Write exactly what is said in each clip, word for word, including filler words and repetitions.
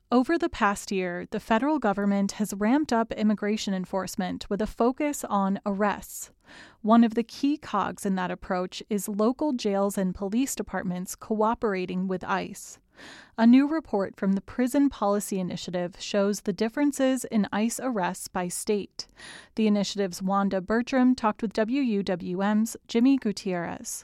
Over the past year, the federal government has ramped up immigration enforcement with a focus on arrests. One of the key cogs in that approach is local jails and police departments cooperating with ICE. A new report from the Prison Policy Initiative shows the differences in ICE arrests by state. The initiative's Wanda Bertram talked with W U W M's Jimmy Gutierrez.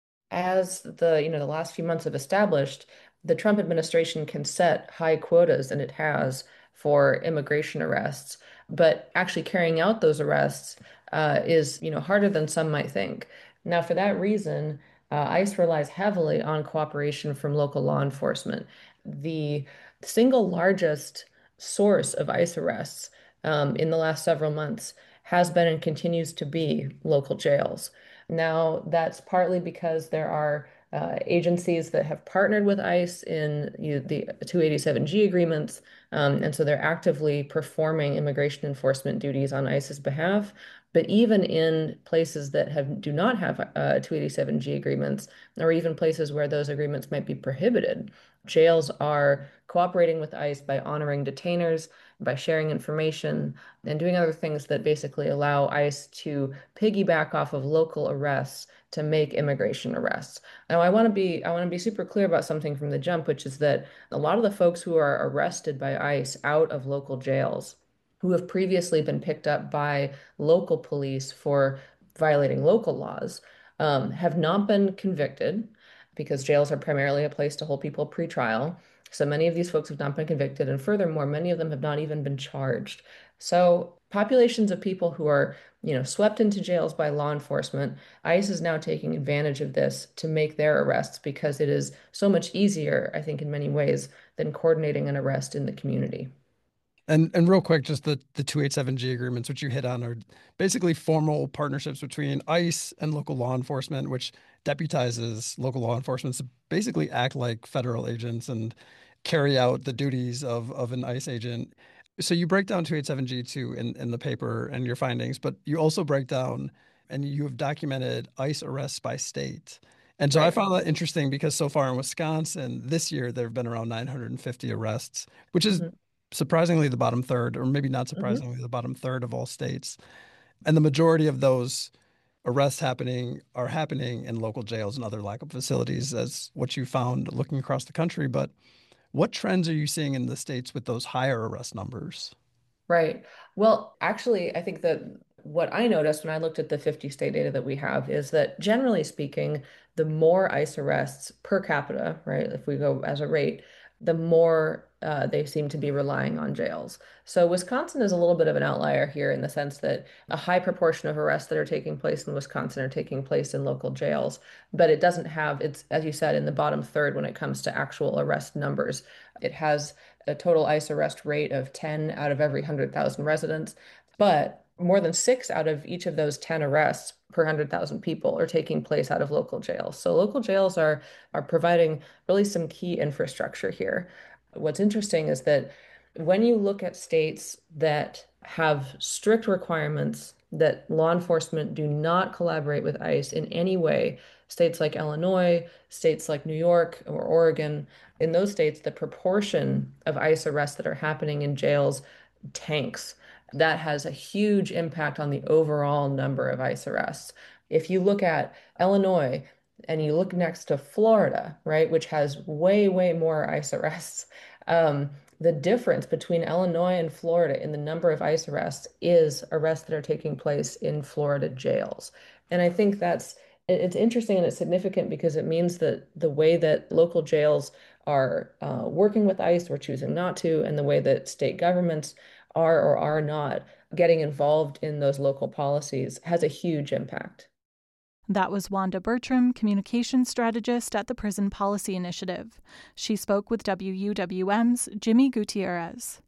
As the, you know, the last few months have established, the Trump administration can set high quotas, and it has, for immigration arrests. But actually carrying out those arrests uh, is, you know, harder than some might think. Now, for that reason, uh, ICE relies heavily on cooperation from local law enforcement. The single largest source of ICE arrests um, in the last several months has been and continues to be local jails. Now, that's partly because there are uh, agencies that have partnered with ICE in you know, the two eighty-seven G agreements, um, and so they're actively performing immigration enforcement duties on ICE's behalf. But even in places that have do not have uh, two eighty-seven G agreements, or even places where those agreements might be prohibited, jails are cooperating with ICE by honoring detainers, by sharing information, and doing other things that basically allow ICE to piggyback off of local arrests to make immigration arrests. Now, I want to be I want to be super clear about something from the jump, which is that a lot of the folks who are arrested by ICE out of local jails, who have previously been picked up by local police for violating local laws, um, have not been convicted because jails are primarily a place to hold people pre-trial. So many of these folks have not been convicted, and furthermore, many of them have not even been charged. So populations of people who are, you know, swept into jails by law enforcement, ICE is now taking advantage of this to make their arrests because it is so much easier, I think, in many ways, than coordinating an arrest in the community. And and real quick, just the the two eighty-seven G agreements, which you hit on, are basically formal partnerships between ICE and local law enforcement, which deputizes local law enforcement to basically act like federal agents and carry out the duties of of an ICE agent. So you break down two eighty-seven G two in, in the paper and your findings, but you also break down and you have documented ICE arrests by state. And so I Right. found that interesting because so far in Wisconsin, this year, there have been around nine hundred fifty arrests, which is Mhm. surprisingly the bottom third, or maybe not Mhm. surprisingly, the bottom third of all states. And the majority of those arrests happening are happening in local jails and other lockup facilities, as what you found looking across the country. But what trends are you seeing in the states with those higher arrest numbers? Right. Well, actually, I think that what I noticed when I looked at the fifty state data that we have is that generally speaking, the more ICE arrests per capita, right, if we go as a rate, the more uh, they seem to be relying on jails. So Wisconsin is a little bit of an outlier here in the sense that a high proportion of arrests that are taking place in Wisconsin are taking place in local jails, but it doesn't have, it's, as you said, in the bottom third when it comes to actual arrest numbers. It has a total ICE arrest rate of ten out of every one hundred thousand residents, but more than six out of each of those ten arrests per one hundred thousand people are taking place out of local jails. So local jails are are providing really some key infrastructure here. What's interesting is that when you look at states that have strict requirements that law enforcement do not collaborate with ICE in any way, states like Illinois, states like New York or Oregon, in those states, the proportion of ICE arrests that are happening in jails tanks. That has a huge impact on the overall number of ICE arrests. If you look at Illinois and you look next to Florida, right, which has way, way more ICE arrests, um, the difference between Illinois and Florida in the number of ICE arrests is arrests that are taking place in Florida jails. And I think that's it's interesting and it's significant because it means that the way that local jails are uh, working with ICE or choosing not to, and the way that state governments are or are not getting involved in those local policies has a huge impact. That was Wanda Bertram, communications strategist at the Prison Policy Initiative. She spoke with W U W M's Jimmy Gutierrez.